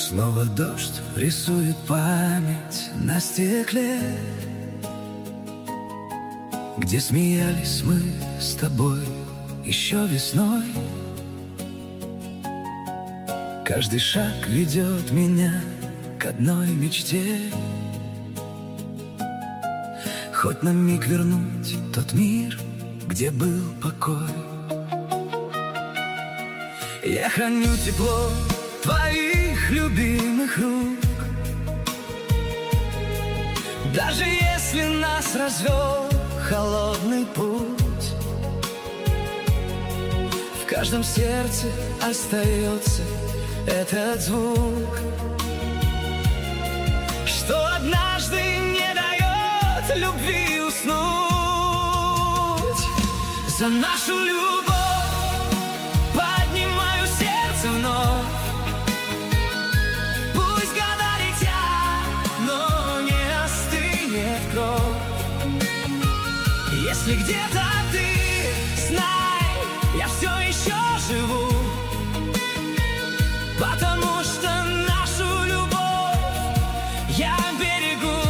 Снова дождь рисует память на стекле, где смеялись мы с тобой еще весной. Каждый шаг ведет меня к одной мечте: хоть на миг вернуть тот мир, где был покой. Я храню тепло твоих любимых рук, даже если нас развел холодный путь. В каждом сердце остается этот звук, что однажды не дает любви уснуть. За нашу любовь поднимаю сердце вновь. Пусть года летят, но не остынет кровь. Если где-то ты, знай, я все еще живу, потому что нашу любовь я берегу.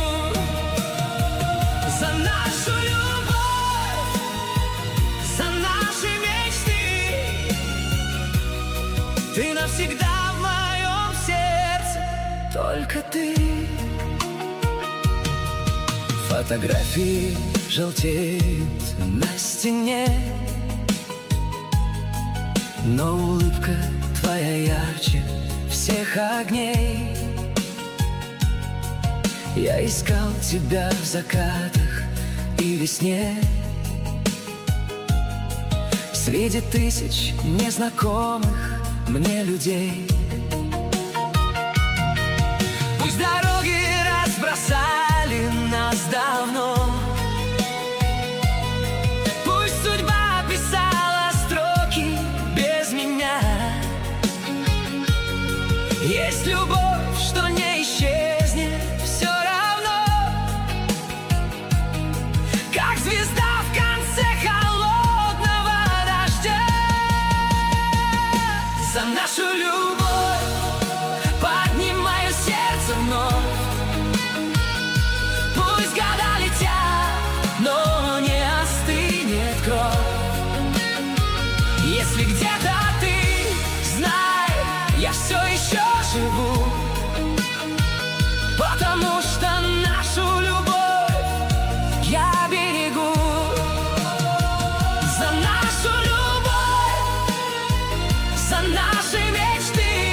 За нашу любовь, за наши мечты, ты навсегда в моем сердце, только ты. Фотографии желтеют на стене, но улыбка твоя ярче всех огней. Я искал тебя в закатах и весне, среди тысяч незнакомых мне людей. Пусть дороги разбросали нас давно, пусть судьба писала строки без меня. Есть любовь, что не исчезнет все равно, как звезда в конце холодного дождя. За нашу любовь поднимаю сердце вновь. Пусть года летят, но не остынет кровь. Если где-то ты, знай, я все еще живу, потому что нашу любовь я берегу. За нашу любовь, за наши мечты,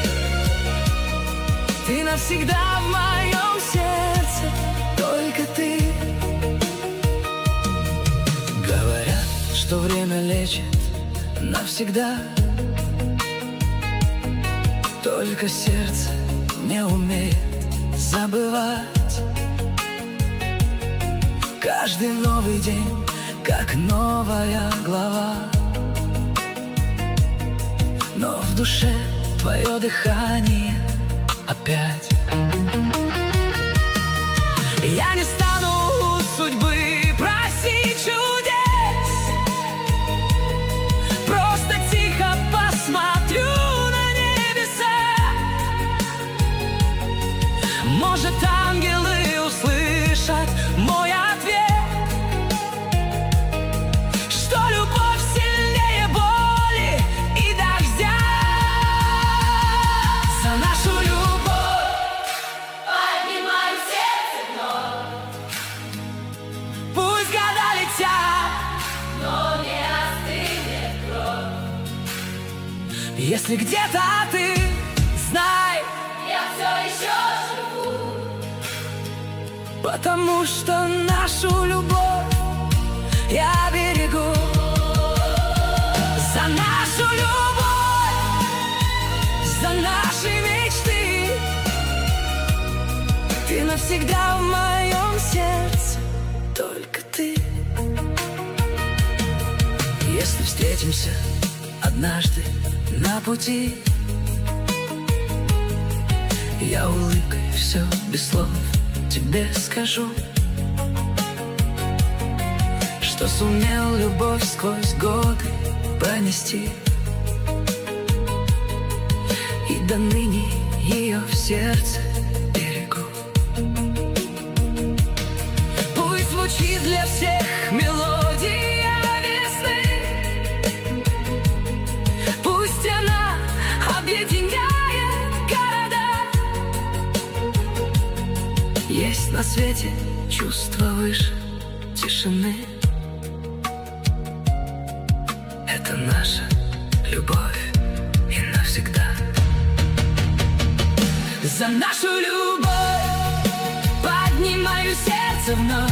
ты навсегда в моем сердце, только ты. Говорят, что время лечит навсегда, только сердце не умеет забывать. Каждый новый день, как новая глава, но в душе твое дыхание опять. Я не стану у судьбы просить чудес, просто тихо посмотрю на небеса. Может, ангелы услышат мой ответ, что любовь сильнее боли и дождя. За нашу любовь поднимаю сердце вновь. Пусть года летят, но не остынет кровь. Если где-то ты, знай, я все еще живу, потому что нашу любовь я берегу. За нашу любовь, за наши мечты, ты навсегда в моем сердце, только ты. Если встретимся однажды на пути, я улыбкой все без слов тебе скажу, что сумел любовь сквозь годы пронести. И до ныне ее в сердце берегу. Пусть звучит для всех мелодия весны, пусть она объединяет города. Есть на свете чувство выше тишины. Это наша любовь и навсегда. За нашу любовь поднимаю сердце вновь.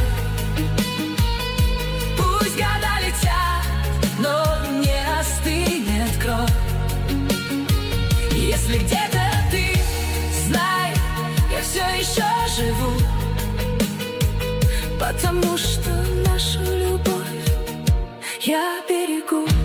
Пусть года летят, но не остынет кровь. Если где-то ты, знай, я все еще живу, потому что нашу любовь я берегу.